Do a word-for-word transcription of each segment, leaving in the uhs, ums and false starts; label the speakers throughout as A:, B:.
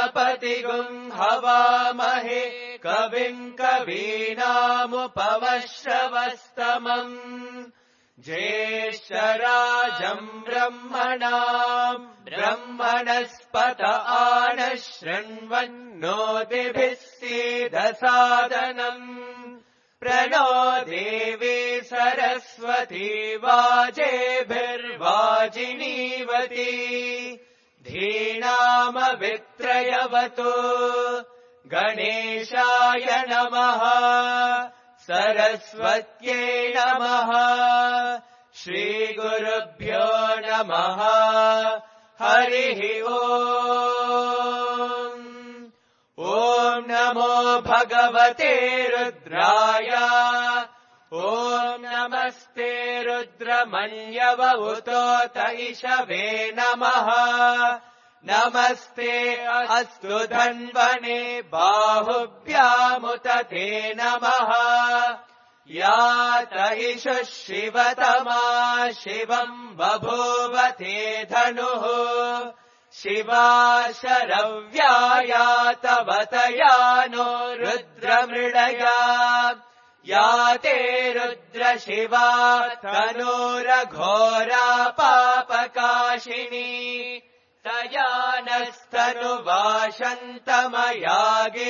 A: गणपतिगुं हवामहे कविं कवीनामुपमश्रवस्तमम् ज्येष्ठराजम् ब्रह्मणाम् ब्रह्मणस्पत आनः शृण्वन्नोतिभिः सीदसादनम् प्रणो देवी सरस्वती वाजेभिर्वाजिनीवती धीनामवित्रयवतु गणेशाय नमः सरस्वत्यै नमः श्रीगुरुभ्यो नमः हरिः ओम् ॐ नमो भगवते रुद्राय ॐ नमस्ते रुद्रमन्यवहुतोत इषवे नमः नमस्ते अस्तु धन्वने बाहुभ्यामुत ते नमः यात इषुः शिवतमा शिवम् बभूव ते धनुः शिवा शरव्यायातवतया नो रुद्रमृडया या ते रुद्रशिवा तनूरघोरा पापकाशिनी तया नस्तनुवाशन्तमया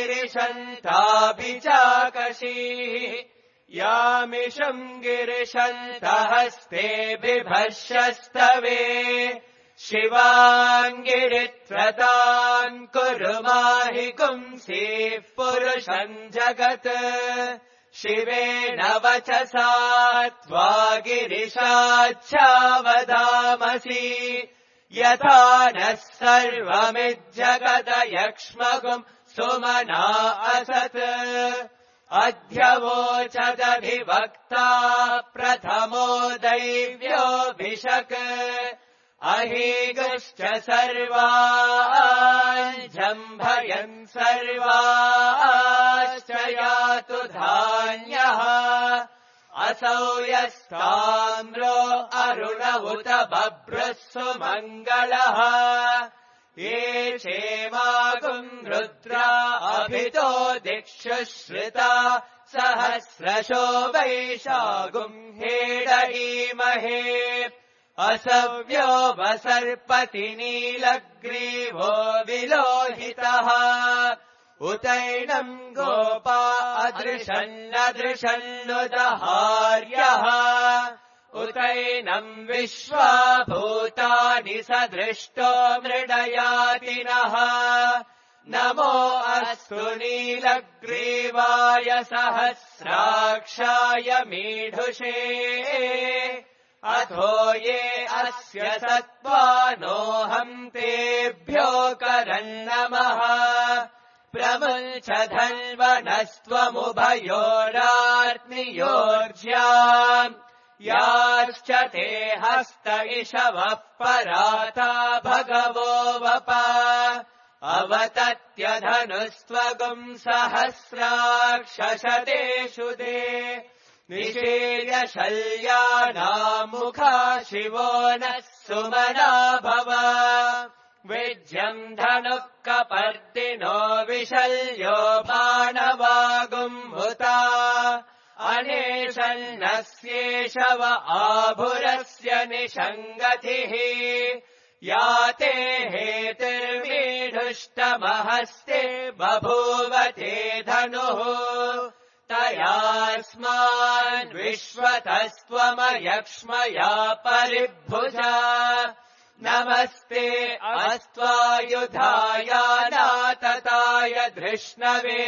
A: गिरिशन्ताभिचाकशीः यामिषम् गिरिशन्तहस्ते बिभर्षस्तवे शिवाङ्गिरित्रताम् कुरु माहि पुंसीः पुरुषम् जगत् शिवेन वचसा त्वा गिरिशाच्छावदामसि यथा नः सर्वमिज्जगदयक्ष्मगुम् सुमना असत् अध्यवोचदधिवक्ता प्रथमो दैव्योऽभिषक् अहीगश्च सर्वाञ्जम्भयन् सर्वाश्च यातु धान्यः असौ यस्ताम्रो अरुण उत बभ्रः सुमङ्गलः ये क्षेमागुम् रुद्रा अभितो दिक्षु श्रिता सहस्रशो वैशागुम् हेडयीमहे असव्यो वसर्पति नीलग्रीवो विलोहितः उतैनम् गोपा अदृशन्नदृशन्नुदहार्यः उतैनम् विश्वा भूतानि सदृष्टो मृडयातिनः नमो अस्तु नीलग्रीवाय सहस्राक्षाय मीढुषे अथो ये अस्य सत्त्वानोऽहम् तेभ्यो करन्नमः प्रमुञ्च धन्वनस्त्वमुभयोरार्त्नियोर्ज्याम् याश्च ते हस्त इषवः पराता भगवो वप अवतत्यधनुस्त्वगुम् सहस्राक्षशतेषु ते निषेव्य शल्यानामुखा शिवो नः सुमना भव विज्यम् धनुः कपर्दिनो विशल्यो बाणवागुम्भुता अनेशन्नस्येषव आभुरस्य निषङ्गतिः या ते हेतिर्मीढुष्टमहस्ते बभूव ते धनुः तयास्मान् विश्वतस्त्वमयक्ष्मया परिभुजा नमस्ते अस्त्वायुधाय नातताय धृष्णवे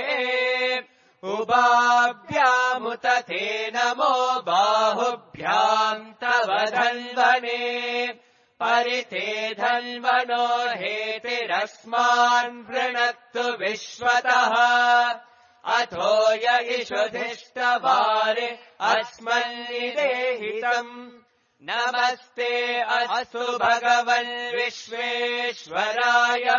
A: उभाभ्यामुत ते नमो बाहुभ्याम् तव धन्वने परिते धन्वनो हेतिरस्मान् वृणक्तु विश्वतः अथो य इषुधिष्ठवारे अस्मन्निदेहितम् नमस्ते अस्तु भगवन् विश्वेश्वराय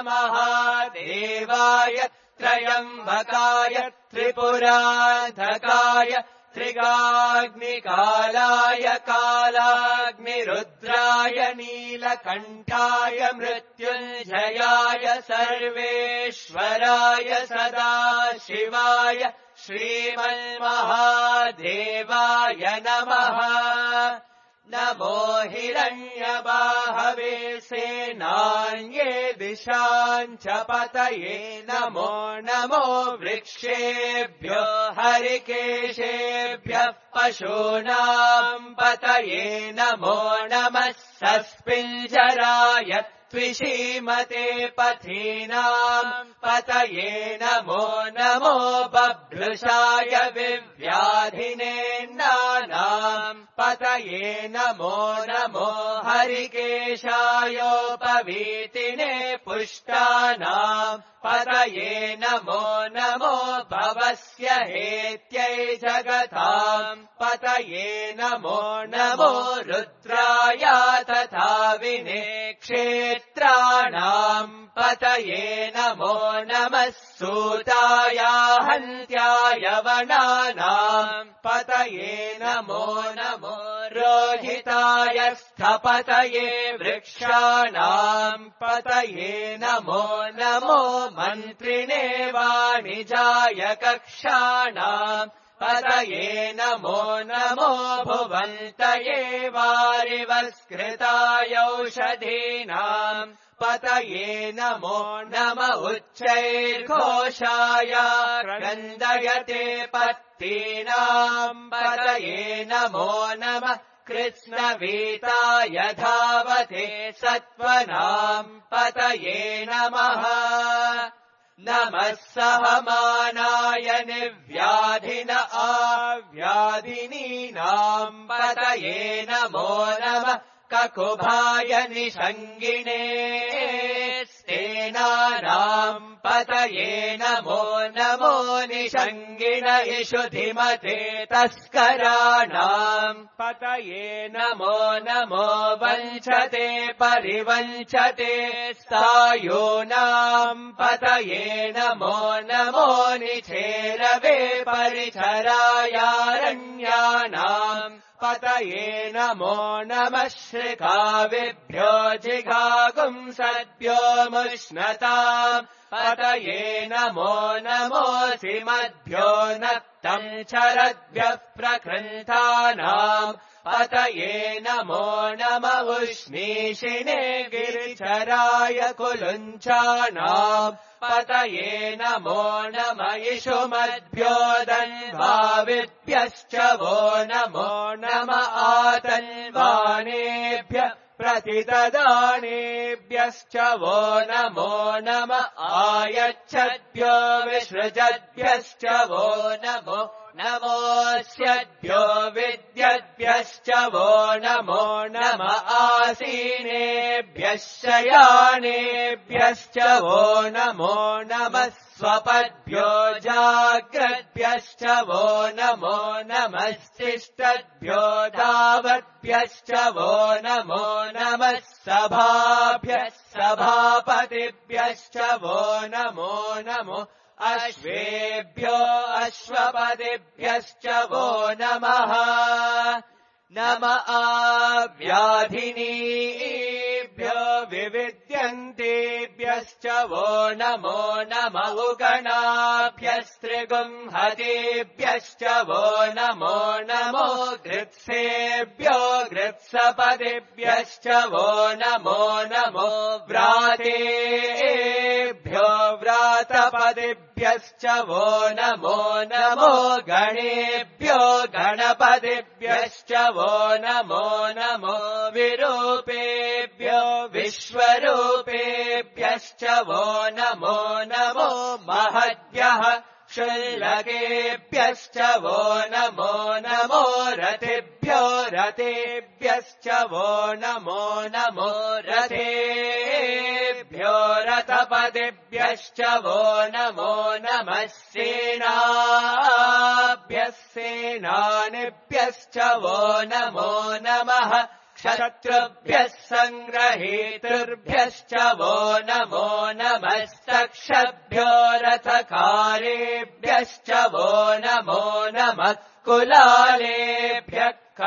A: महादेवाय त्रयम्बकाय त्रिपुरान्तकाय त्रिगाग्निकालाय कालाग्निरुद्राय नीलकण्ठाय मृत्युञ्जयाय सर्वेश्वराय सदाशिवाय श्रीमन्महादेवाय नमः। नमो हिरण्यबाहवे सेनान्ये दिशां च पतये नमो नमो वृक्षेभ्यो हरिकेशेभ्यः पशूनां पतये नमो नमः सस्पिञ्जराय त्विषीमते पथीनां पतये नमो नमो बभ्रुषाय विव्याधिनेन्नानां पतये नमो नमो हरिकेशायोपवीतिने पुष्टानां पतये नमो नमो भवस्य हेत्यै जगतां पतये नमो नमो रुद्राय तथा विने क्षेत्राणां पतये नमो नमः सूताय हन्त्याय वनानां पतये नमो नमो रोहिताय स्थपतये वृक्षाणां पतये नमो नमो मन्त्रिणे वाणिजाय कक्षाणां पतये नमो नमो भुवन्तये वारिवस्कृताय औषधीनां पतये नमो नम उच्चैर्घोषाय क्रन्दयते पत्तीनां पतये नमो नमः कृत्स्नवीताय धावते सत्त्वनां पतये नमः। नमः सहमानाय निव्याधिन आव्याधिनीनां पतये नमो नमः ककुभाय निषङ्गिणे स्तेनानां पतये नमो नमो निषङ्गिण इषुधिमते तस्कराणां पतये नमो नमो वञ्चते परिवञ्चते स्थायूनां पतये नमो नमो निचेरवे परिचरायारण्यानां पतये नमो नमः श्रिकाविभ्यो जिघागुंसद्भ्यो मुष्णताम् पतये नमो नमोऽसिमद्भ्यो नक्तं चरद्भ्यः प्रकृन्तानाम् पतये नमो नम उष्णीषिणे गिरिचराय कुलुञ्चानाम् पतये नमो नम इषुमद्भ्यो दन्वाविभ्यश्च वो नमो नम आतन्वानेभ्यः प्रतितदानेभ्यश्च वो नमो नम आयच्छद्भ्यो विसृजद्भ्यश्च वो नमो नमोऽस्यद्भ्यो विद्यद्भ्यश्च वो नमो नम आसीनेभ्यः शयानेभ्यश्च वो नमो नमः स्वपद्भ्यो जाग्रद्भ्यश्च वो नमो नमस्तिष्ठद्भ्यो धावद्भ्यश्च वो नमो नमः सभाभ्यः सभापतिभ्यश्च वो नमो नमो अश्वेभ्यो अश्वपतिभ्यश्च वो नमः नम आव्याधिनीभ्यो विविद्यन्तेभ्यश्च वो नमो नम उगणाभ्यस्त्रिगुंहतेभ्यश्च वो नमो नमो गृत्सेभ्यो गृत्सपतिभ्यश्च वो नमो नमो व्रातेभ्यो व्रातपतिभ्यश्च वो नमो नमो गणेभ्यो गणपतिभ्यश्च वो नमो नमो विरूपेभ्यो विश्वरूपेभ्यश्च वो नमो नमो महद्भ्यः शुल्लकेभ्यश्च वो नमो नमो रथेभ्यो रथेभ्यश्च वो नमो नमो रथेभ्यो रथपतिभ्यश्च वो नमो नमः सेनाभ्यः सेनानिभ्यश्च वो नमो नमः क्षत्रुभ्यः सङ्ग्रहेतृभ्यश्च वो नमो नमस्तक्षभ्यो रथकारेभ्यश्च वो नमो नमः कुलालेभ्यः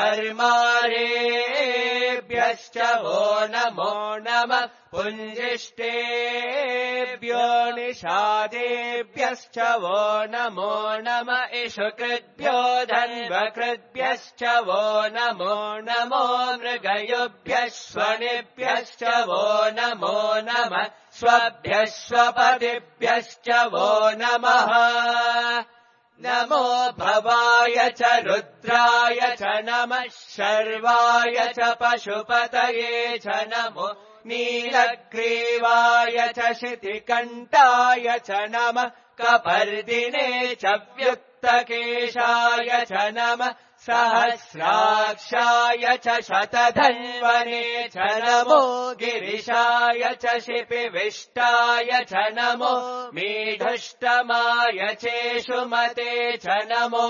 A: कर्मारेभ्यश्च वो नमो नमः पुञ्जिष्टेभ्यो निषादेभ्यश्च वो नमो नमः इषुकृद्भ्यो धन्वकृद्भ्यश्च वो नमो नमो मृगयुभ्यः स्वनिभ्यश्च वो नमो नमः स्वभ्यः स्वपदिभ्यश्च वो नमः नमो भवाय च रुद्राय च नमः शर्वाय च पशुपतये च नमो नीलग्रीवाय च शितिकण्ठाय च नमः कपर्दिने च व्युत्तकेशाय च नमः सहस्राक्षाय च शतधन्वने च नमो गिरिशाय च शिपिविष्टाय च नमो मीढुष्टमाय चेषुमते च नमो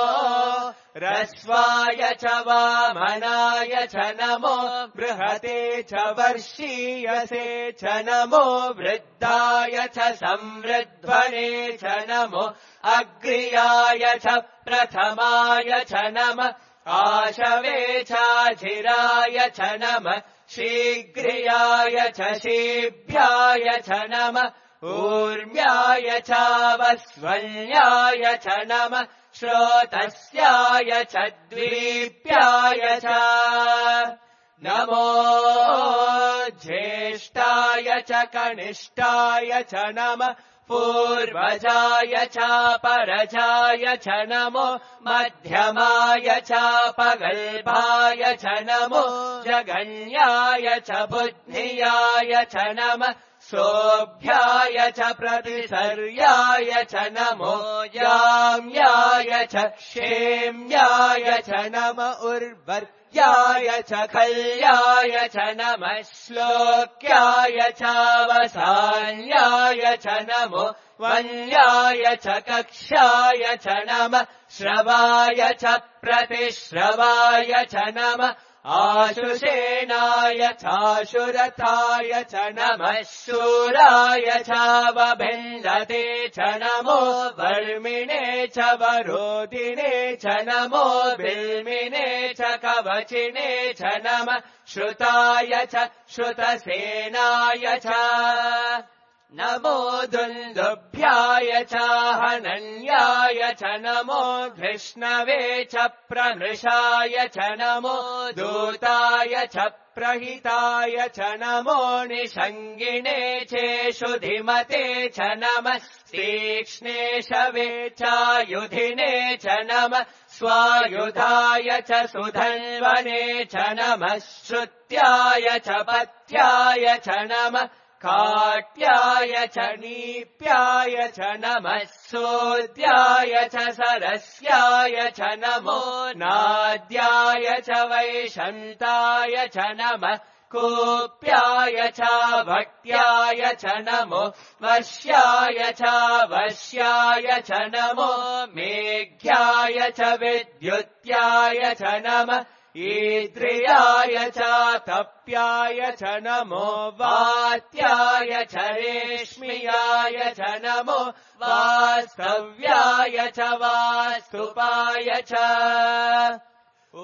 A: रस्वाय च वामनाय च नमो बृहते च वर्षीयसे च नमो वृद्धाय च संवृध्वने च नमो अग्र्याय च प्रथमाय च नमः आशवे चाजिराय च नमः शीघ्रियाय च शीभ्याय च नमः ऊर्म्याय चावस्वल्याय च नमः श्रोतस्याय च द्वीप्याय च नमो ज्येष्ठाय च कनिष्ठाय च नमः पूर्वजाय च परजाय च नमो मध्यमाय च पगल्भाय च नमो जगन्याय च बुद्धियाय च नमः सोऽभ्याय च प्रतिसर्याय च नमो याम्याय च क्षेम्याय च नम उर्वर्याय च खल्याय च नमः श्लोक्याय चावसान्याय च नमो वन्याय च कक्षाय च नमः श्रवाय च प्रतिश्रवाय च नमः आशुषेणाय चाशुरथाय च नमः शूराय चावभिन्दते च नमो वर्मिणे च वरोधिने च नमो बिल्मिने च कवचिने च नमः श्रुताय च श्रुतसेनाय च नमो दुन्दुभ्याय च हनन्याय च नमो धृष्णवे च प्रमृषाय च नमो दूताय च प्रहिताय च नमो निषङ्गिणे चेषुधिमते च नमः तीक्ष्णेशवे चायुधिने च नमः स्वायुधाय च सुधन्वने च नमः श्रुत्याय च पथ्याय च नमः काट्याय च नीप्याय च नमः सोद्याय च सरस्याय च नमो नाद्याय च वैशन्ताय च नमः कूप्याय च भक्त्याय च नमो वश्याय च वश्याय च नमो मेघ्याय च विद्युत्याय च नमः ईद्रियाय च तप्याय च नमो वात्याय च रेश्मियाय च नमो वास्तव्याय च वास्तुपाय च ॐ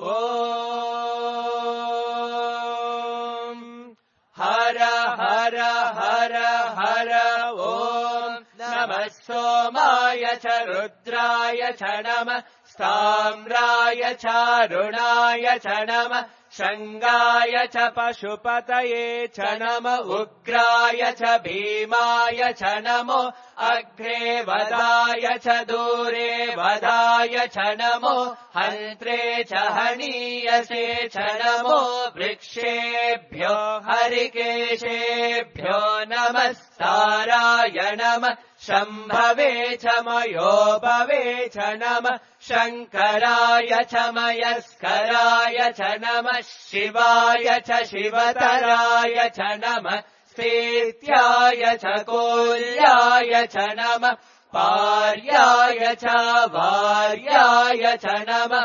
A: हर हर हर हर ॐ नमः सोमाय च रुद्राय च नमः ताम्राय चारुणाय च नमः शङ्गाय च पशुपतये च नम उग्राय च भीमाय च नमो अग्रे वदाय च दूरे वदाय च नमो हन्त्रे च हनीयसे च नमो वृक्षेभ्यो हरिकेशेभ्यो नमस्ताराय नमः शम्भवे च मयोभवे च नमः शङ्कराय च मयस्कराय च नमः शिवाय च शिवतराय च नमः स्थित्याय च कोल्याय च नमः पार्याय च वार्याय च नमः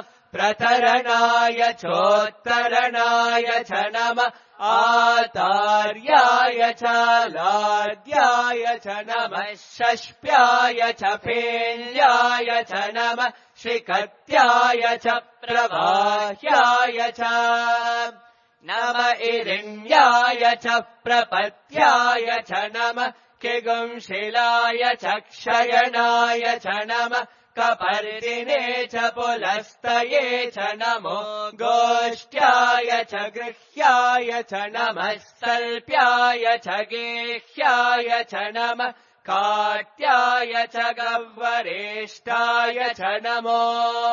A: प्रतरणाय चोत्तरणाय च नमः आतार्याय च लाद्याय च नमः षष्प्याय च फेल्याय च नमः श्रीकत्याय च प्रवाह्याय च नम इरिण्याय च प्रपत्याय च नमः किगुंशिलाय च क्षयणाय च नमः कपर्दिने च पुलस्तये च नमो गोष्ठ्याय च गृह्याय च नमः सल्प्याय च गेह्याय च नमः काट्याय च गह्वरेष्ठाय च नमो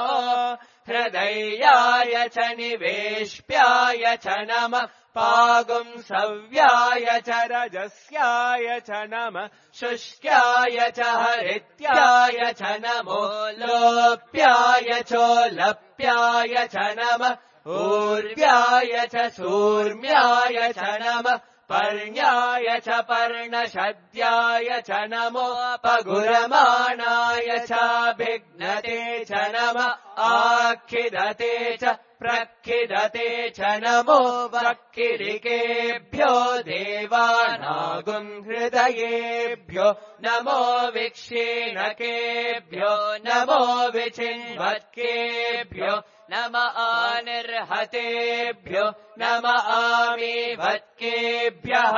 A: हृदयाय च निवेश्प्याय च नमः पागुंसव्याय च रजस्याय च नमः शुष्क्याय च हरित्याय च नमो लोप्याय चोलप्याय च नमः ऊर्व्याय च सूर्म्याय च नमः पर्ण्याय च पर्णशद्याय च नमो पगुरमाणाय च भिघ्नते च नमः आखिदते च प्रखिदते च नमो वक्किरिकेभ्यो देवानागुं हृदयेभ्यो नमो विक्षीणकेभ्यो नमो विचिन्वत्केभ्यो नम आनिर्हतेभ्यो नम आमीवत्केभ्यः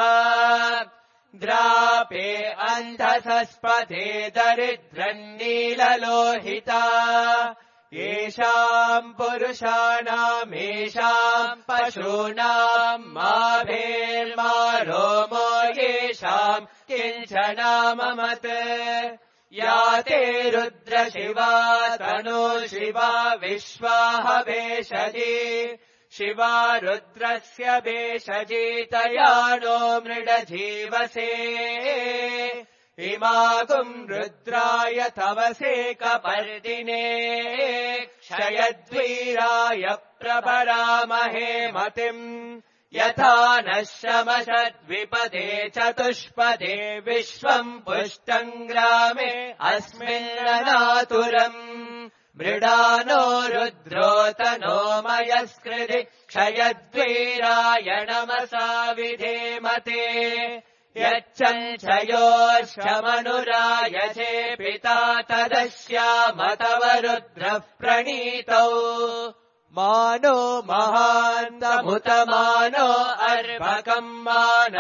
A: द्रापे अन्धसस्पथे दरिद्रन्नीललोहिता येषाम् पुरुषाणामेषाम् पशूनाम् मा भेर्मा रोमो येषाम् किञ्चनाममत् या ते रुद्रशिवा तनो शिवा विश्वाह भेषजी शिवा रुद्रस्य भेषजी तया नो मृडजीवसे इमागुम् रुद्राय तवसे कपर्दिने क्षयद्वीराय प्रभरामहे मतिम् यथा नः शमशद्विपदे चतुष्पदे विश्वम् पुष्टम् ग्रामे अस्मिन्ननातुरम् मृडानो रुद्रोतनो मयस्कृधि क्षयद्वीराय नमसा विधेमते यच्चञ्चयोर्षमनुरायचे पिता तदस्याम तव रुद्रः प्रणीतौ मानो महान्तमुतमानो अर्भकम् मान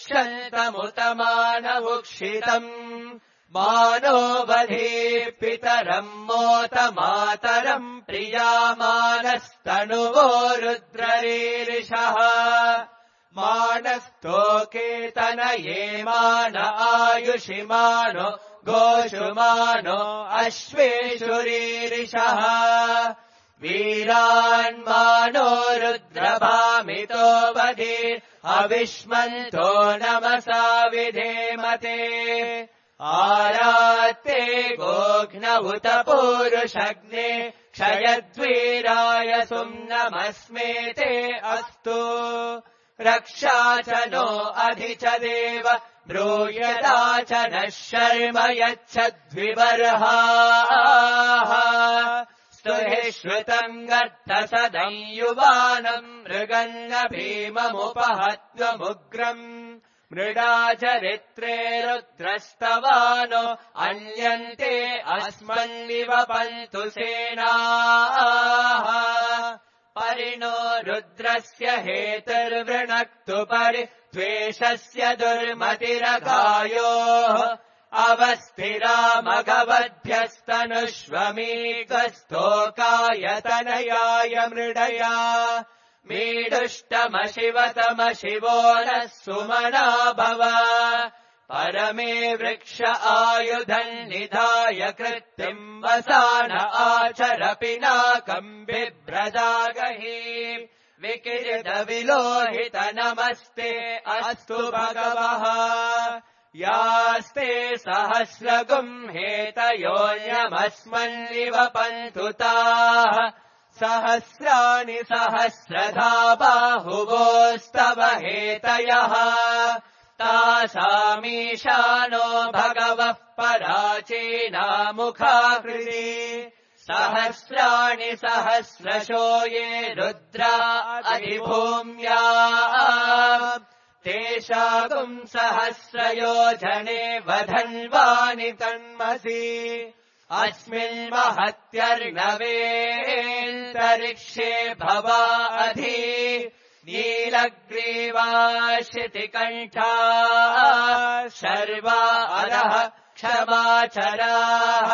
A: उक्षन्तमुतमानवुक्षितम् मानो वधे पितरम् मोत मातरम् प्रियामानस्तनुवो रुद्ररीरिषः मानस्तोकेतनये मान आयुषिमानो गोषुमानो अश्वेषुरीरिषः वीरान्मानो रुद्रभामितो वधे अविष्मन्तो नमसा विधेमते आरात्ते गोघ्न उत पूरुषग्ने क्षयद्वीराय सुम्नमस्मेते अस्तु रक्षा च नो अधि च देव ब्रूयता च नः शर्म यच्छद्विबर्हाः स्तुहि श्रुतम् गर्तसदम् युवानम् मृगन्न भीममुपहत्वमुग्रम् मृडा चरित्रे रुद्रस्तवानो अन्यन्ते अस्मन्निव पन्तु सेनाः परिणो रुद्रस्य हेतुर्वृणक्तु परि द्वेषस्य दुर्मतिरगायोः अवस्थिरा मघवद्भ्यस्तनुष्वमीकस्तोकायतनयाय मृडया मीडुष्टमशिवतमशिवो नः सुमना भव परमे वृक्ष आयुधम् निधाय कृत्तिम् वसान आचर पिनाकम् बिभ्रजागहि विकिरितविलोहित नमस्ते अस्तु भगवः यास्ते सहस्रगुम् हेतयोऽन्यमस्मन्निव पन्तुताः सहस्राणि सहस्रधा बाहुवोस्तव हेतयः तासामीशानो भगवः पराचीनामुखाकृति सहस्राणि सहस्रशो ये रुद्रा अधिभूम्या तेषागुम् सहस्रयोजने वधन्वानि तन्मसि अस्मिन्महत्यर्णवेऽन्तरिक्षे भवा अधि नीलग्रीवाशितिकण्ठाः शर्वा अरः क्षमाचराः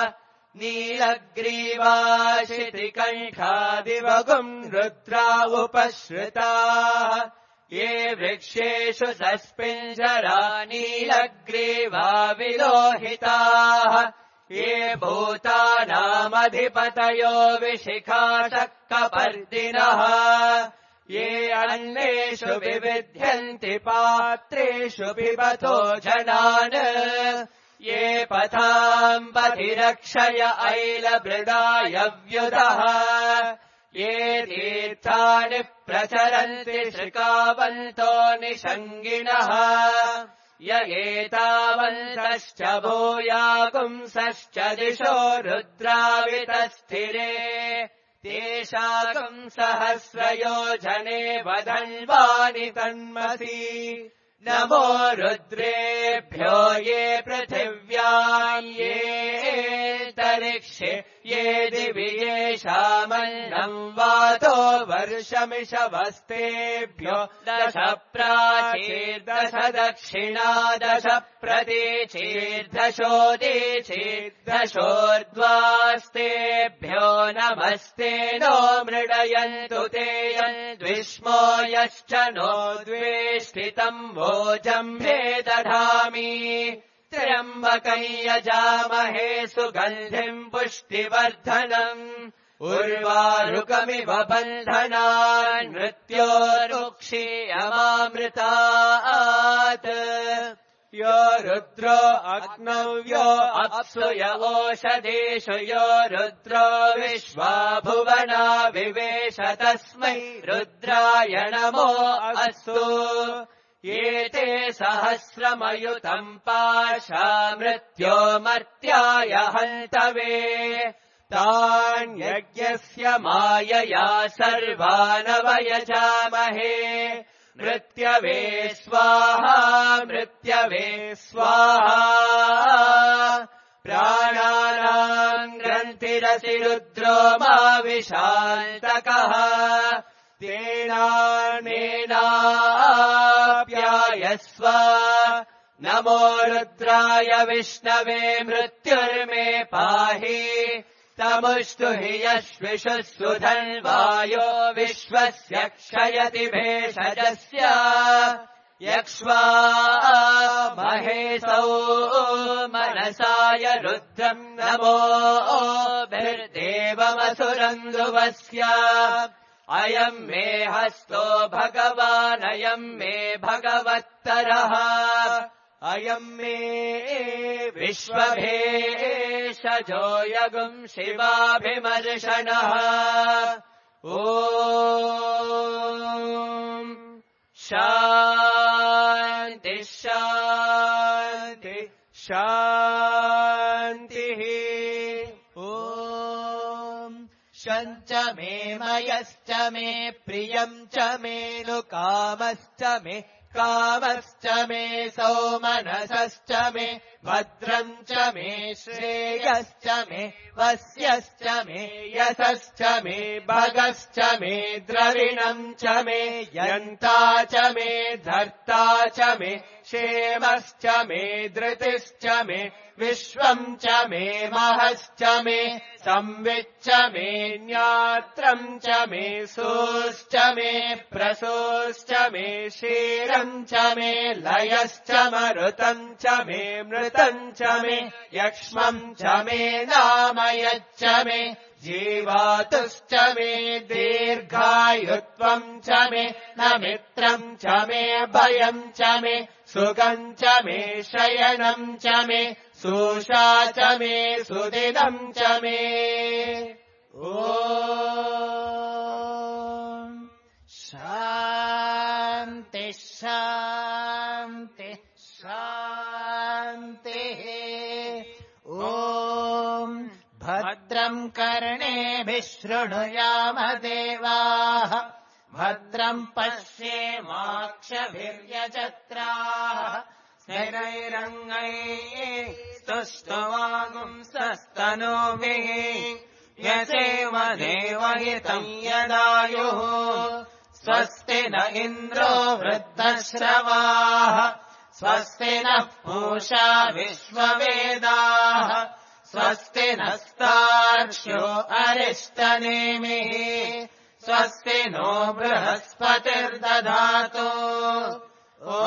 A: नीलग्रीवाशितिकण्ठादिवगुम् रुद्रा उपश्रुताः ये वृक्षेषु सस्पिञ्जरा नीलग्रीवा विलोहिताः ये भूतानामधिपतयो विशिखाशक्कपर्दिनः ये अन्नेषु विविध्यन्ति पात्रेषु पिबतो जनान् ये पथाम् पथिरक्षय ऐलभृदायव्युतः ये तीर्थानि प्रचरन्ति श्रिकावन्तो निषङ्गिणः य एतावन्तश्च भूयागुंसश्च दिशो रुद्रावितस्थिरे तेषागुम् सहस्रयोजने वधन्वानि तन्मसि नमो रुद्रेभ्यो ये पृथिव्याम् ये तरिक्षे ये दिवि येषामन्नम् वातो वर्षमिषवस्तेभ्यो दश प्राचीर्दश दक्षिणा दश प्रतीचीर्दशोदीचीर्दशोर्ध्वास्तेभ्यो नमस्ते नो मृडयन्तु ते यन्द्विष्मो यश्च नो द्वेष्टितम् वोजम्भे दधामि त्र्यम्बकम् यजामहे सुगन्धिम् पुष्टिवर्धनम् उर्वारुकमिव बन्धनान् मृत्योर्मुक्षीयमामृतात् यो रुद्रो अग्नौ यो अप्सु य ओषधीषु यो रुद्रो विश्वा भुवना विवेश तस्मै रुद्राय नमो अस्तु एते सहस्रमयुतम् पाशा मृत्यो मर्त्याय हन्तवे तान्यज्ञस्य मायया सर्वानवयजामहे मृत्यवे स्वाहा मृत्यवे स्वाहा प्राणानाम् ग्रन्थिरसि रुद्रो मा विशान्तकः तेनानेनाप्यायस्व नमो रुद्राय विष्णवे मृत्युर्मे पाहि तमुष्टु हि यश्विषुः सुधन्वायो विश्वस्य क्षयति भेषजस्य यक्ष्वा महेशौ मनसाय रुद्रम् नमो भिर्देवमसुरन्दुवस्य अयम् मे हस्तो भगवानयम् मे भगवत्तरः अयम् मे विश्वभेषजो यगुम् शिवाभिमर्शनः ॐ शान्ति शान्ति शान्तिः ॐ शञ्च मे मयश्च मे प्रियम् च मे नुकामश्च मे कामश्च मे सौमनसश्च मे भद्रम् च मे श्रेयश्च मे वस्यश्च मे यशश्च मे भगश्च मे द्रविणम् च मे यन्ता च मे धर्ता च मे क्षेमश्च मे धृतिश्च मे विश्वम् च मे महश्च मे संविच्च मे ज्ञात्रम् च मे सोश्च मे प्रसोश्च मे क्षीरम् च मे लयश्च मरुतम् च मे मृतम् च मे यक्ष्मम् च मे नामयच्च मे जीवातुश्च मे दीर्घायुत्वम् च मे न मित्रम् च मे भयम् च मे सुखम् च मे शयनम् च मे सुषा च मे सुदिनम् च मे ॐ शान्ति शान्ति शान्तिः ॐ भद्रम् कर्णेभिः शृणुयाम देवाः भद्रम् पश्येमाक्षभिर्यजत्राः स्थिरैरङ्गैः स्तुष्ट्वागुंसस्तनूभिः यसेम देवहितम् यदायुः स्वस्ति न इन्द्रो वृद्धश्रवाः स्वस्ति नः पूषा विश्ववेदाः स्वस्ति नस्तार्क्ष्यो अरिष्टनेमिः स्वस्ति नो बृहस्पतिर्दधातु ॐ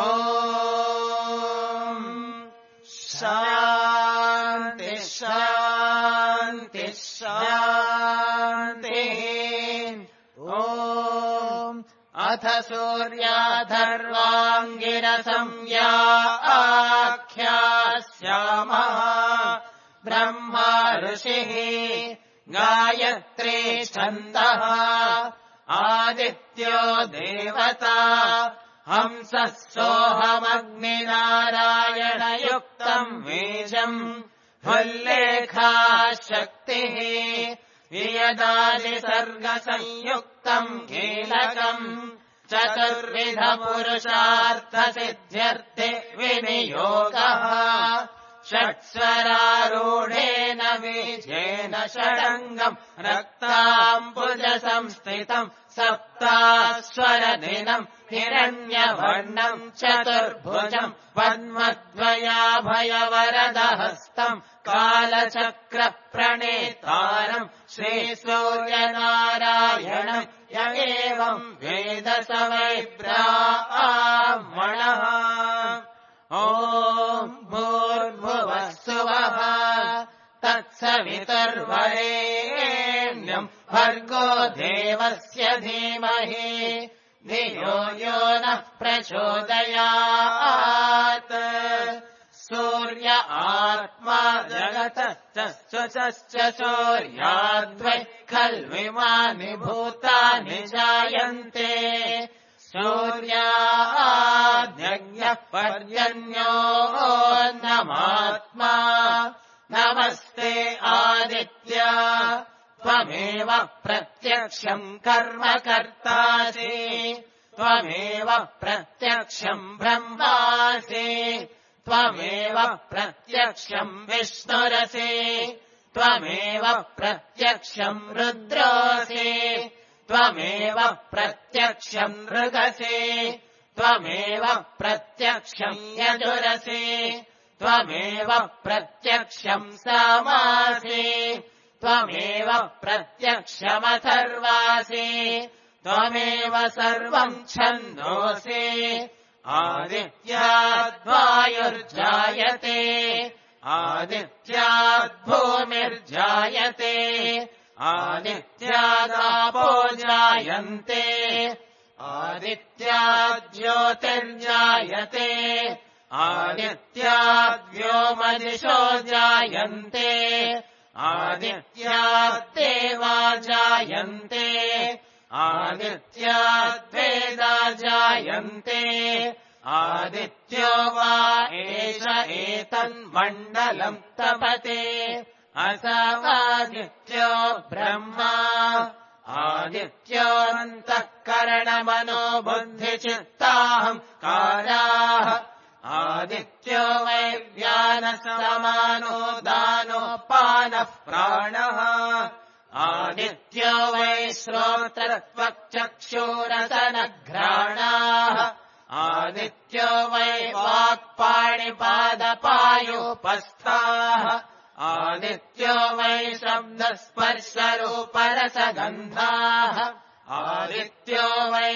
A: शान्ति शान्ति शान्तिः ॐ अथ सूर्याधर्वाङ्गिरसंज्ञा आख्यास्यामः ब्रह्मा ऋषिः गायत्री छन्दः आदित्यो देवता हंसः सोऽहमग्निनारायणयुक्तम् बीजम् हुल्लेखा शक्तिः वियदादिसर्गसंयुक्तम् कीलकम् चतुर्विधपुरुषार्थसिद्ध्यर्थे विनियोगः षट्स्वरारूढेन बीजेन षडङ्गम् रक्ताम्बुजसंस्थितम् सप्तास्वरदिनम् हिरण्यवर्णम् चतुर्भुजम् पद्मद्वयाभयवरदहस्तम् कालचक्रप्रणेतारम् श्रीसूर्यनारायणम् य एवम् वेद स वै ब्राह्मणः ॐ भूर्भुवः सुवः तत्सवितुर्वरेण्यम् भर्गो देवस्य धीमहि धियो यो नः प्रचोदयात् सूर्य आत्मा जगतश्च स्वचश्च सूर्याद्वै खल्विमानि भूतानि जायन्ते सूर्याद्यज्ञः पर्जन्यो नमात्मा नमस्ते आदित्य त्वमेव प्रत्यक्षम् कर्म कर्तासि त्वमेव प्रत्यक्षम् ब्रह्मासि त्वमेव प्रत्यक्षम् विष्णुरसि त्वमेव प्रत्यक्षम् रुद्रोऽसि त्वमेव प्रत्यक्षम् मृगसि त्वमेव प्रत्यक्षम् यजुरसि त्वमेव प्रत्यक्षम् सामासि त्वमेव प्रत्यक्षमथर्वासि त्वमेव सर्वम् छन्दोसि आदित्याद्वायुर्जायते आदित्याद्भूमिर्जायते आदित्यादापो जायन्ते आदित्याज्योतिर्जायते आदित्याद्व्योमदिशो जायन्ते आदित्याद्देवा जायन्ते आदित्याद्वेदा जायन्ते आदित्यो वा एष एतन्मण्डलम् तपते असवादित्यो ब्रह्मा आदित्योऽन्तःकरणमनोबुद्धिचित्ताहङ्काराः आदित्यो वै व्यानसमानो दानोपानः प्राणः आदित्यो वै श्रोत्रत्वक्चक्षुरसनघ्राणाः आदित्यो वै वाक्पाणिपादपायोपस्थाः आदित्यो वै शब्दस्पर्शरूपरसगन्धाः आदित्यो वै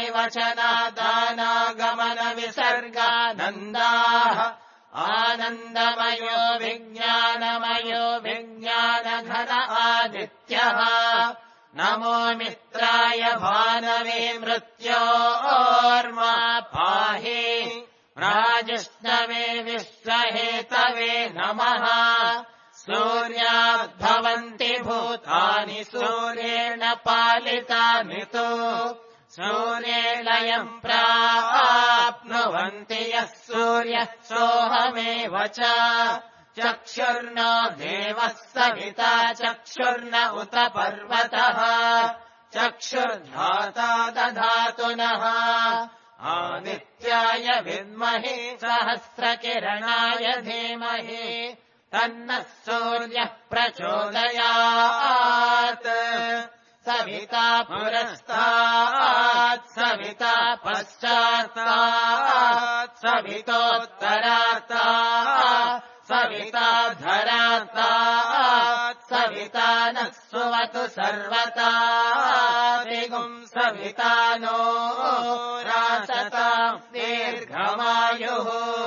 A: वचनादानागमनविसर्गानन्दाः आनन्दमयो विज्ञानमयो विज्ञानघन आदित्यः नमो मित्राय भानवे मृत्योर्मा पाहि राजिष्णवे विश्वहेतवे नमः सूर्याद्भवन्ति भूतानि सूर्येण पालितानि तु सूर्ये लयम् प्राप्नुवन्ति यः सूर्यः सोऽहमेव च चक्षुर्नो देवः सविता चक्षुर्न उत पर्वतः चक्षुर्धाता दधातु नः आदित्याय विद्महे सहस्रकिरणाय धीमहि तन्नः सूर्यः प्रचोदयात् सविता पुरस्तात् सविता पश्चात्तात् सवितोत्तरात्तात् सविता धरात्तात् सविता नः सुवतु सर्वता दिगुम् सविता नो रासताम् दीर्घमायुः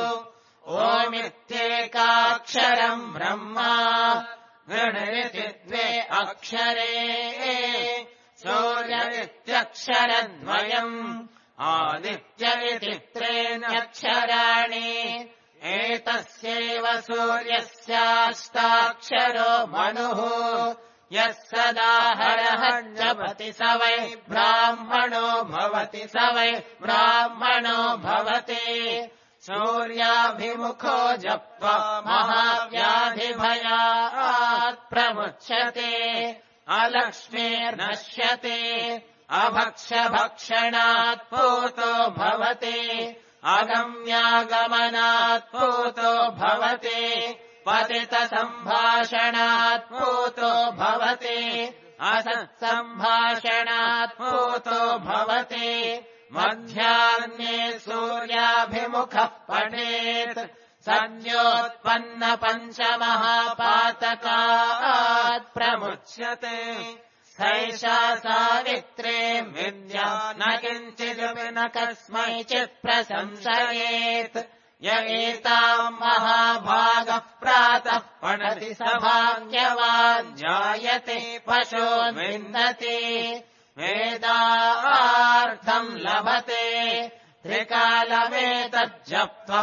A: ओमित्येकाक्षरम् ब्रह्मा गणयति द्वे अक्षरे सूर्यमित्यक्षरद्वयम् आदित्य इति त्रीण्यक्षराणि एतस्यैव सूर्यस्याष्टाक्षरो मनुः यः सदा हरः जपति स वै ब्राह्मणो भवति स वै ब्राह्मणो भवति सूर्याभिमुखो जप्त्वा महाव्याधिभयात् प्रमुच्यते अलक्ष्मीर्नश्यते अभक्षभक्षणात् पूतो भवति अगम्यागमनात् पूतो भवति पतितसम्भाषणात् पूतो भवति असत्सम्भाषणात् पूतो भवति मध्याह्ने सूर्याभिमुखः पठेत् सद्योत्पन्नपञ्चमहापातकात् प्रमुच्यते सैषा सावित्रे विद्या न किञ्चिदपि न कस्मैचित् प्रशंसयेत् य एताम् महाभागः प्रातः पठति स भाग्यवान् जायते पशो विन्दति वेदार्थम् लभते त्रिकालमेतज्जप्त्वा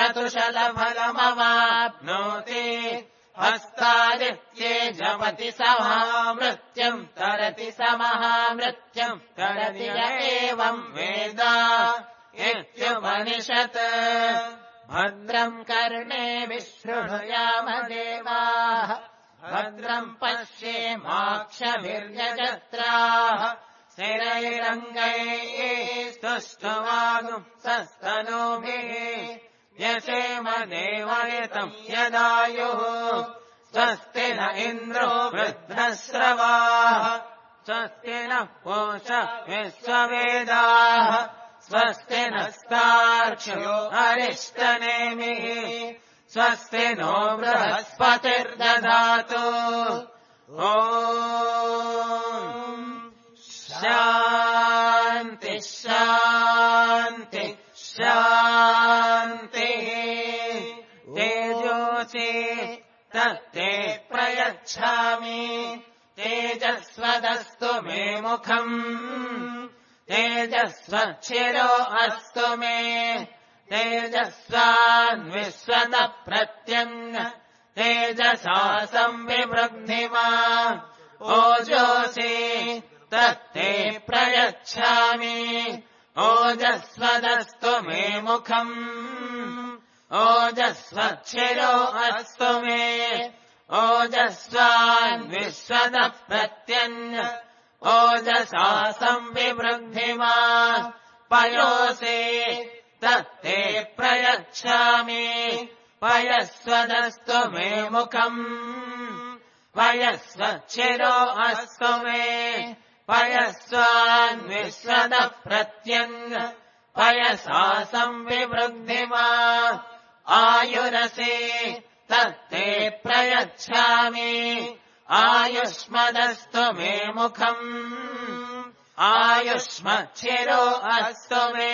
A: क्रतुशलफलमवाप्नोति हस्तादित्ये जपति स महामृत्युम् तरति स महामृत्युम् तरति य एवम् वेद इत्युपनिषत् भद्रम् कर्णेभिः शृणुयाम देवाः भद्रम् पश्येमाक्षभिर्यजत्राः स्थिरैरङ्गैः स्तुष्टुवागुंसस्तनूभिः यसेम देवयतम् यदायुः स्वस्ति न इन्द्रो वृद्धश्रवाः स्वस्ति नः पूषा विश्ववेदाः स्वस्ति नस्तार्क्ष्यो अरिष्टनेमिः स्वस्ति नो बृहस्पतिर्दधातु ॐ शान्ति शान्ति शान्तिः तेजोषि तत्ते प्रयच्छामि तेजस्वदस्तु मे मुखम् तेजस्वच्छिरो अस्तु मे तेजस्वान्विश्वतः प्रत्यङ्ग तेजसा संविवृद्धिमा ओजोषि तत्ते प्रयच्छामि ओजस्वदस्तु मे मुखम् ओजस्वच्छिरो अस्तु मे ओजस्वान्विश्वतः प्रत्यङ्ग ओजसा संविवृद्धिमा पयोषि तत्ते प्रयच्छामि पयस्वदस्तु मे मुखम् पयस्वच्छिरो अस्तु मे पयस्वान्विश्वतः प्रत्यङ्ग पयसा संविवृद्धिमा आयुरसि तत्ते प्रयच्छामि आयुष्मदस्तु मे मुखम् आयुष्मच्छिरो अस्तु मे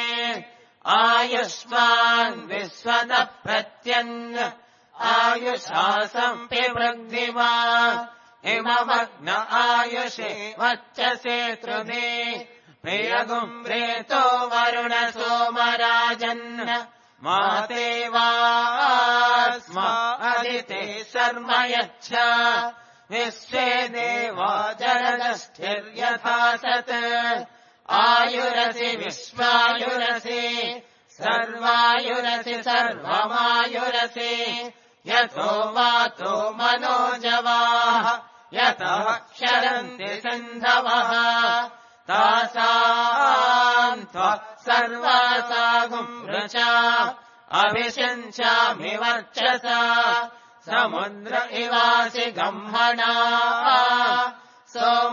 A: आयुष्मान्विश्वतः प्रत्यङ्ग आयुषा संविवृद्धिमा इममग्न आयुषे वच्चसे त्रुधे प्रियगुम्रेतो वरुण सोमराजन् माते वास्मा अदिते शर्म यच्छ विश्वे देवा जरदष्टिर्यथा सत् आयुरसि विश्वायुरसि सर्वायुरसि सर्वमायुरसि यतो वातो मनोजवाः यतः क्षरन्ति सिन्धवः तासाम् त्वः सर्वासागुम् ऋचा अभिषिञ्चामि वर्चसा समुद्र इवासि गम्हना सोम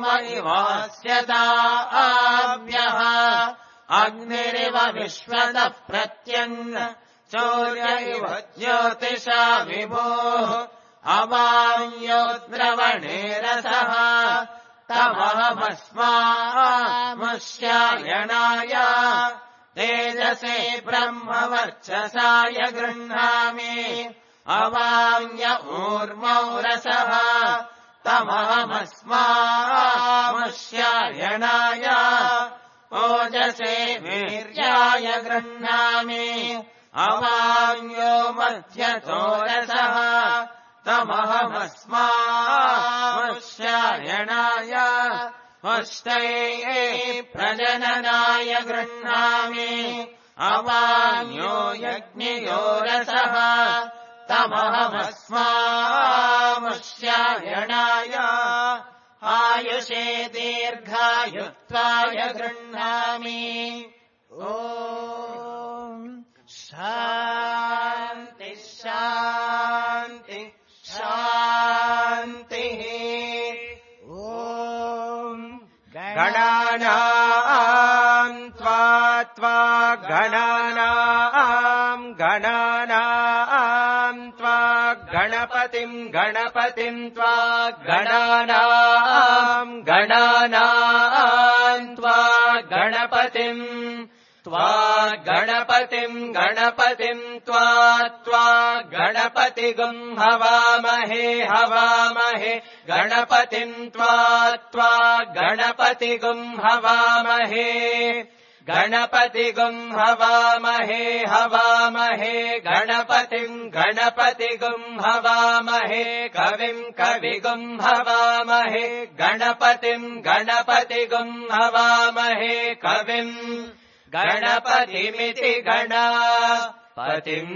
A: इवास्यताभ्यः अग्निरिव विश्वतः प्रत्यङ्ग सूर्य इव ज्योतिषा विभोः अवायोद्रवणे रसः तमहमस्मामुष्यायणाय तेजसे ब्रह्मवर्चसाय गृह्णामि अवाम्य ऊर्मौ रसः तमहमस्मामुष्यायणाय ओजसे वीर्याय गृह्णामि अवाम्यो मध्यतो रसः तमहमस्मामुष्यायणाय पुष्टये प्रजननाय गृह्णामि अवान्यो यज्ञयो रसः तमहमस्मामुष्यायणाय आयुषे दीर्घायुत्वाय गृह्णामि ॐ शान्ति शान्ति शान्तिः ॐ गणानाम् त्वा त्वा गणानाम् गणानाम् त्वा गणपतिम् गणपतिम् त्वा गणानाम् गणानाम् त्वा गणपतिम् त्वा गणपतिम् गणपतिम् त्वा त्वा गणपतिगुम् हवामहे हवामहे गणपतिम् त्वा त्वा गणपतिगुम् हवामहे गणपतिगुम् हवामहे हवामहे गणपतिम् गणपतिगुम् हवामहे कविम् कविगुम् हवामहे गणपतिम् गणपतिगुम् हवामहे कविम् गणपतिमिति गणपतिम्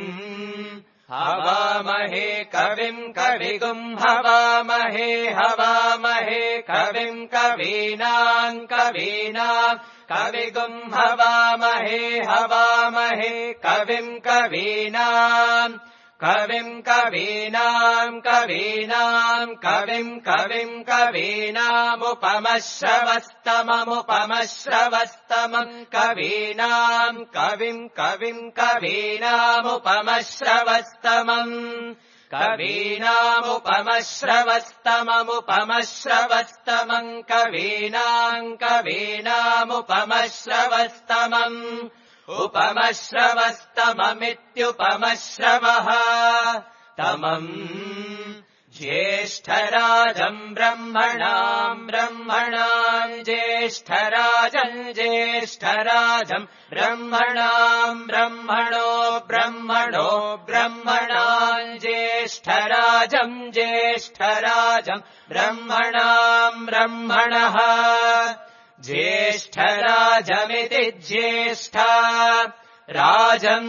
A: हवामहे कविम् कविगुम् हवामहे हवामहे कविम् कवीनाम् कवीनाम् कविगुम् हवामहे हवामहे कविम् कवीनाम् कविम् कवीनाम् कवीनाम् कविम् कविम् कवीनामुपमश्रवस्तममुपमश्रवस्तमम् कवीनाम् कविम् कविम् कवीनामुपमश्रवस्तमम् कवीनामुपमश्रवस्तममुपमश्रवस्तमम् कवीनाम् कवीनामुपमश्रवस्तमम् उपमश्रवस्तममित्युपमश्रवः तमम् ज्येष्ठराजम् ब्रह्मणाम् ब्रह्मणाम् ज्येष्ठराजम् ज्येष्ठराजम् ब्रह्मणाम् ब्रह्मणो ब्रह्मणो ब्रह्मणाम् ज्येष्ठराजम् ज्येष्ठराजम् ब्रह्मणाम् ब्रह्मणः ज्येष्ठराजमिति ज्येष्ठा राजम्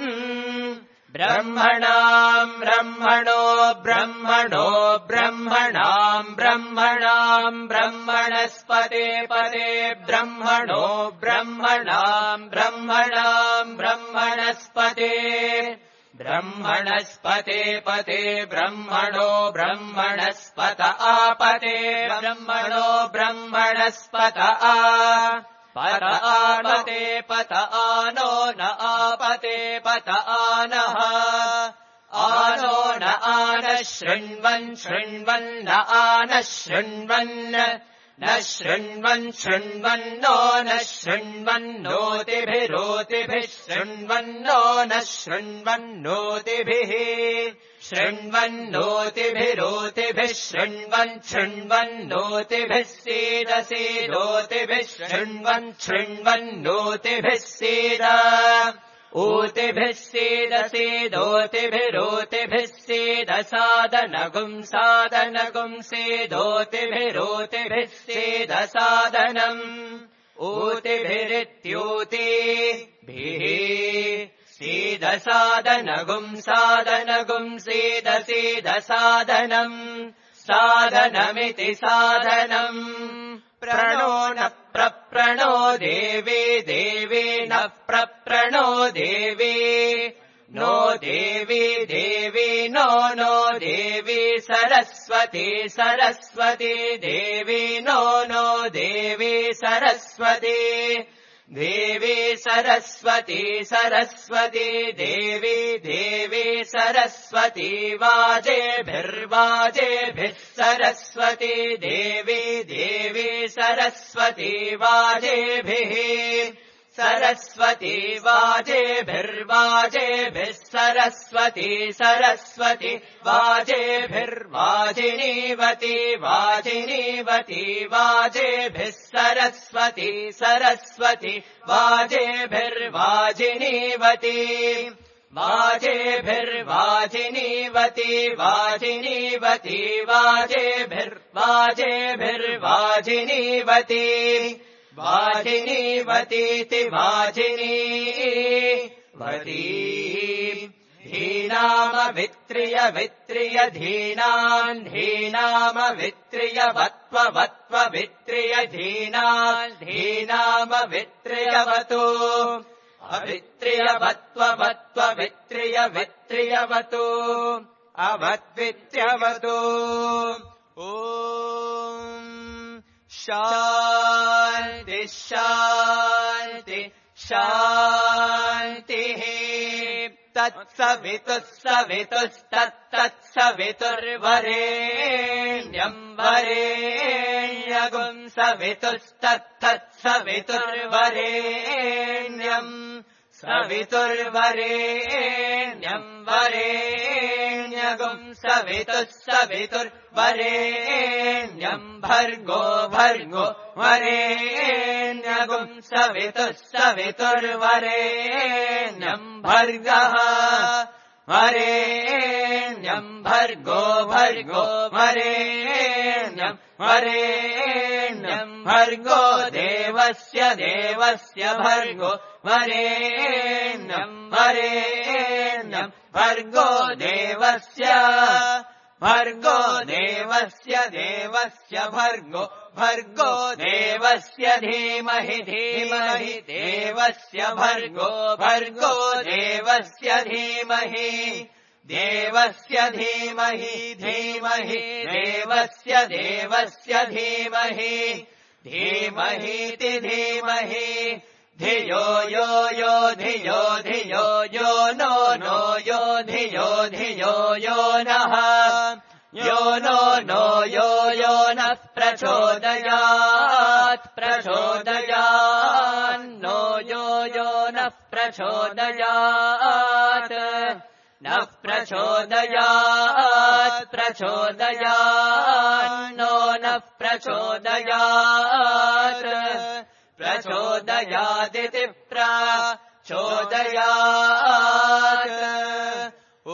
A: ब्रह्मणाम् ब्रह्मणो ब्रह्मणो ब्रह्मणाम् ब्रह्मणाम् ब्रह्मणस्पते पदे ब्रह्मणो ब्रह्मणाम् ब्रह्मणाम् ब्रह्मणस्पते ब्रह्मणस्पते पते ब्रह्मणो ब्रह्मणस्पत आपते ब्रह्मणो ब्रह्मणस्पत आ पत आपते पत आनो न आपते पत आनः आनो न आनः शृण्वन् शृण्वन् न आनः शृण्वन् न शृण्वन् शृण्वन्नो न शृण्वन्नोतिभिरोतिभिः शृण्वन्नो न शृण्वन्नोतिभिः शृण्वन्नोतिभिरोतिभिः शृण्वन् शृण्वन्नोतिभिः सीदसीदोतिभिः शृण्वन् शृण्वन्नोतिभिः सीद ऊतिभिः सीदसीदोतिभिरोतिभिः सीदसादनगुम् सादनगुम् सीदोतिभिरोतिभिः सीदसादनम् ऊतिभिरित्यूतिभिः सीदसादनगुम् सादनगुम् सीदसीदसादनम् सादनमिति साधनम् प्रणो न प्रप्रणो देवी देवी नः प्रप्रणो देवी नो देवी देवी नो नो देवी सरस्वती सरस्वती देवी नो नो देवी सरस्वती देवी सरस्वती सरस्वती देवी देवी सरस्वती वाजेभिर्वाजेभिः सरस्वती देवी देवी सरस्वती वाजेभिः सरस्वती वाजेभिर्वाजेभिः सरस्वती सरस्वती वाजेभिर्वाजिनीवती वाजिनीवती वाजेभिः सरस्वती सरस्वती वाजेभिर्वाजिनीवती वाजेभिर्वाजिनीवती वाजिनीवती वाजेभिर्वाजेभिर्वाजिनीवती वाजिनीवतीति वाजिनीवती धीनाम वित्रिय वित्रिय धीनान् धीनाम वित्रिय वत्व वत्व वित्रिय धीनान् धीनाम वित्रियवतु अवित्रिय वत्व वत्व वित्रिय वित्रियवतु अवद्वित्र्यवतु ॐ शान्ति शान्ति शान्तिः तत्सवितुस्सवितुस्तत्तत्सवितुर्वरेण्यम् वरेण्यगुम् सवितुस्तत्तत्सवितुर्वरेण्यम् सवितुर्वरेण्यम् वरेण्यगुम् सवितुस्सवितुर्वरेण्यम् भर्गो भर्गो वरेण्यगुम् सवितुस्सवितुर्वरेण्यम् भर्गः वरेण्यम् भर्गो भर्गो वरेण्यम् वरेण्यम् भर्गो देवस्य देवस्य भर्गो वरेण्यम् वरेण्यम् भर्गो देवस्य भर्गो देवस्य देवस्य भर्गो भर्गो देवस्य धीमहि धीमहि देवस्य भर्गो भर्गो देवस्य धीमहि देवस्य धीमहि धीमहि देवस्य देवस्य धीमहि धीमहीति धीमहि धियो यो यो धियो धियो यो नो नो यो धियो धियो यो नः यो नो नो यो यो नः प्रचोदयात् प्रचोदयान्नो यो यो नः प्रचोदयात् नः प्रचोदयात् प्रचोदयान्नो नः प्रचोदयात् प्रचोदयादिति प्रचोदयात् ॐ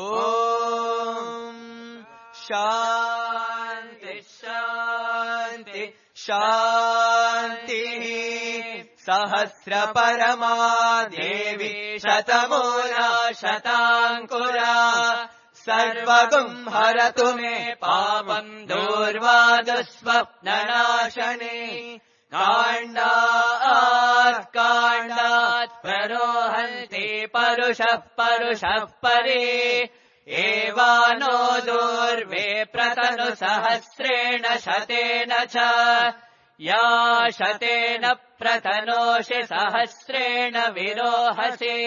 A: शान्ति शान्ति शान्तिः सहस्रपरमा देवी शतमूला शताङ्कुरा सर्वगुम् हरतु मे पापम् दूर्वादस्वप्ननाशने काण्डात् काण्डात् प्ररोहन्ति परुषः परुषः परे एवानो दूर्वे प्रतनु सहस्रेण शतेन च या शतेन प्रतनोषि सहस्रेण विरोहसि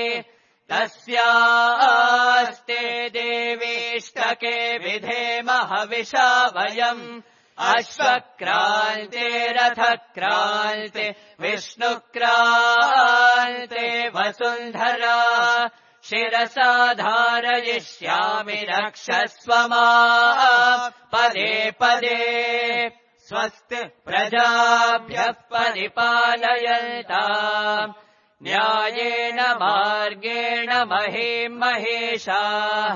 A: तस्यास्ते देवीष्टके विधेम हविषा वयम् अश्वक्रान्ते रथक्रान्ते विष्णुक्रान्ते वसुन्धरा शिरसा धारयिष्यामि रक्षस्व माम् पदे पदे स्वस्ति प्रजाभ्यः परिपालयन्ताम् न्यायेन मार्गेण महीम् महेशाः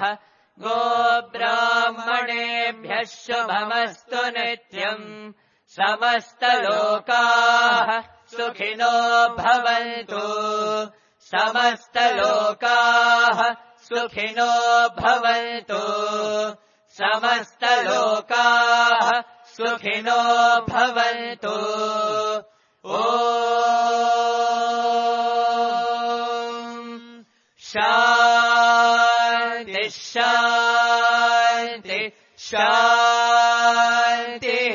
A: गोब्राह्मणेभ्यः शुभमस्तु नित्यम् समस्तलोकाः सुखिनो भवन्तु समस्तलोकाः सुखिनो भवन्तु समस्तलोकाः सुखिनो भवन्तु शान्ति शान्ति शान्तिः